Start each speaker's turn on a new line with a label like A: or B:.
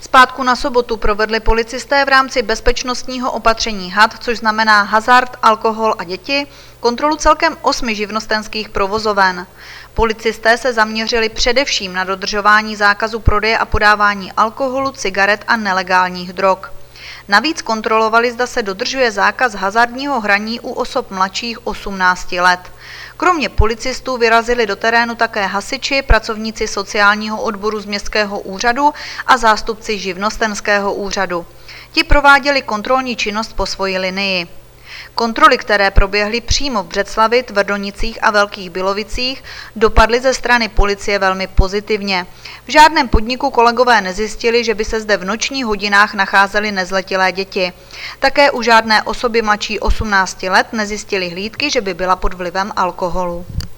A: pátku na sobotu provedli policisté v rámci bezpečnostního opatření HAD, což znamená hazard, alkohol a děti, kontrolu celkem 8 živnostenských provozoven. Policisté se zaměřili především na dodržování zákazu prodeje a podávání alkoholu, cigaret a nelegálních drog. Navíc kontrolovali, zda se dodržuje zákaz hazardního hraní u osob mladších 18 let. Kromě policistů vyrazili do terénu také hasiči, pracovníci sociálního odboru z městského úřadu a zástupci živnostenského úřadu. Ti prováděli kontrolní činnost po svoji linii. Kontroly, které proběhly přímo v Břeclavi, Tvrdonicích a Velkých Bílovicích, dopadly ze strany policie velmi pozitivně. V žádném podniku kolegové nezjistili, že by se zde v nočních hodinách nacházely nezletilé děti. Také u žádné osoby mladší 18 let nezjistili hlídky, že by byla pod vlivem alkoholu.